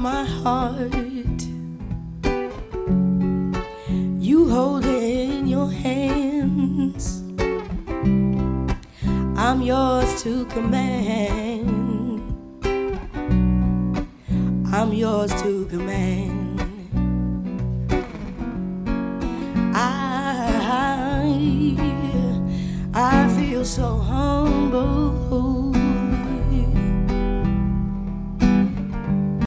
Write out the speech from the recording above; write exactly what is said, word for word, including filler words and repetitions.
my heart. You hold it in your hands. I'm yours to command. I'm yours to command. I, I feel so humble